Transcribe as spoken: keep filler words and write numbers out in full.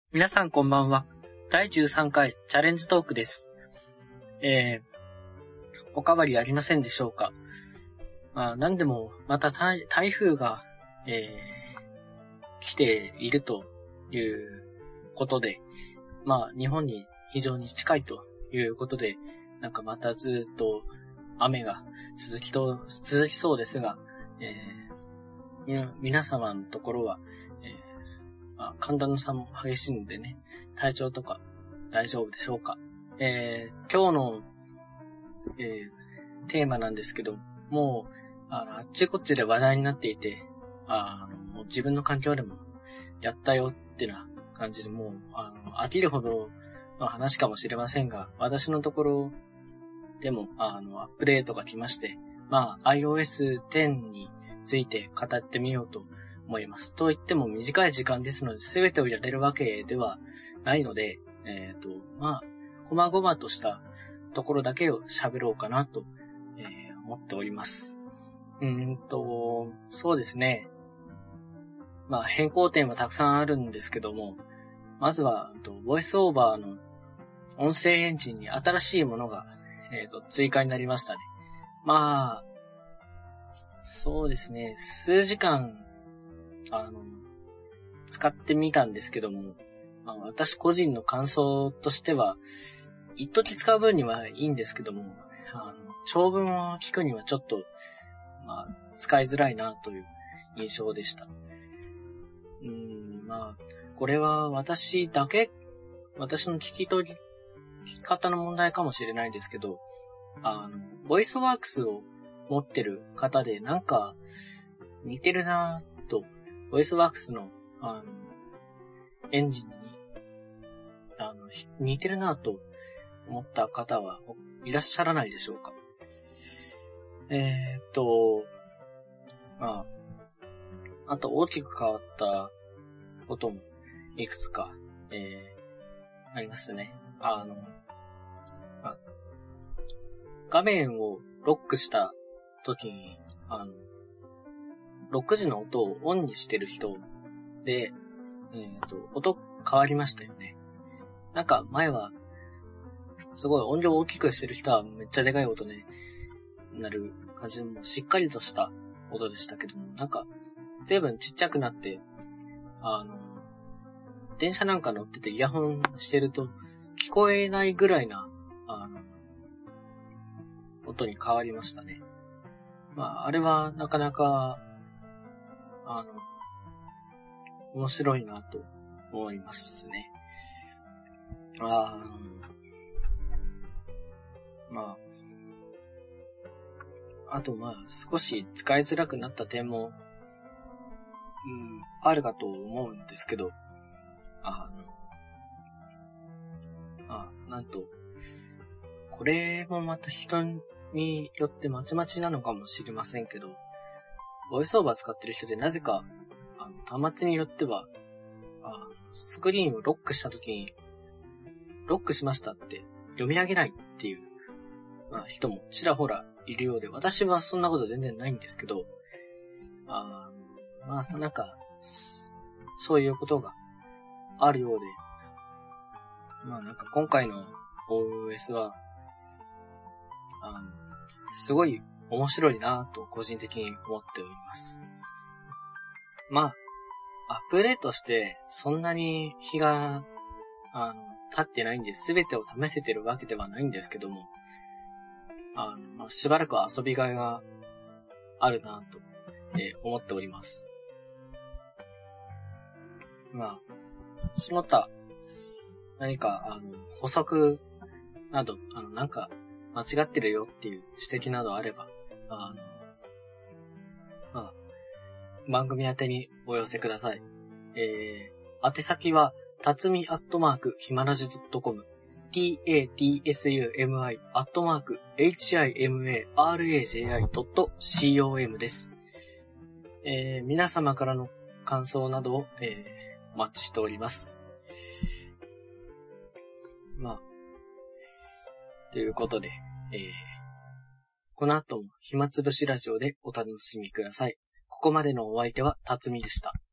皆さんこんばんは。だいじゅうさんかいチャレンジトークです。えー、おかわりありませんでしょうか。まあ、なんでもまた 台, 台風が、えー、来ているということで、まあ日本に非常に近いということで、なんかまたずっと雨が続きと続きそうですが、えー、皆様のところは、えーまあ、寒暖の差も激しいのでね、体調とか大丈夫でしょうか。えー、今日の、えー、テーマなんですけど、もうあのあっちこっちで話題になっていて、あのもう自分の環境でもやったよってな感じで、もうあの飽きるほどの話かもしれませんが、私のところでもあのアップデートが来まして、まあ アイオーエステン について語ってみようと思います。と言っても短い時間ですので、すべてをやれるわけではないので、えっと、まあ、こまごまとしたところだけを喋ろうかなと、えー、思っております。うーんと、そうですね。まあ、変更点はたくさんあるんですけども、まずは、ボイスオーバーの音声エンジンに新しいものが、えーと、追加になりましたね。まあ、そうですね。数時間、あの、使ってみたんですけども、まあ、私個人の感想としては、一時使う分にはいいんですけども、あの長文を聞くにはちょっと、まあ、使いづらいなという印象でした。うーん、まあ、これは私だけ、私の聞き取り、聞き方の問題かもしれないですけど、あの、ボイスワークスを持ってる方でなんか似てるなぁと、ボイスワークスの、あの、エンジンに、あの、似てるなぁと思った方はいらっしゃらないでしょうか。えーっと、まあ、あと大きく変わったこともいくつか、えー、ありますね。あの、まあ、画面をロックした時に、あの、ロック時の音をオンにしてる人で、えーと、音変わりましたよね。なんか前は、すごい音量大きくしてる人はめっちゃでかい音でなる感じで、もうしっかりとした音でしたけども、なんか、随分ちっちゃくなって、あの、電車なんか乗っててイヤホンしてると聞こえないぐらいな、あの、音に変わりましたね。まあ、あれはなかなか、あの、面白いなと思いますね。あまあ、あとまあ、少し使いづらくなった点も、うん、あるかと思うんですけど、あの、あ、なんと、これもまた人によってまちまちなのかもしれませんけど、ボイスオーバー使ってる人でなぜか、あの端末によっては、あスクリーンをロックしたときに、ロックしましたって読み上げないっていう、まあ、人もちらほらいるようで、私はそんなこと全然ないんですけど、あまあ、なんか、そういうことがあるようで、まあなんか今回の オーエス は、あの、すごい面白いなぁと個人的に思っております。まあ、アップデートしてそんなに日が、あの、経ってないんで全てを試せてるわけではないんですけども、あの、まあ、しばらく遊びがいがあるなぁと、えー、思っております。まあ、その他、何か、あの、補足など、あの、なんか、間違ってるよっていう指摘などあれば、あの、まあ、番組宛てにお寄せください。えー、宛先は、たつみアットマーク、ひまらじ .com、tatsumi アットマーク、himaraji.com です。えー、皆様からの感想などを、えー、お待ちしております。まあ、ということで、えー、この後も暇つぶしラジオでお楽しみください。ここまでのお相手はたつみでした。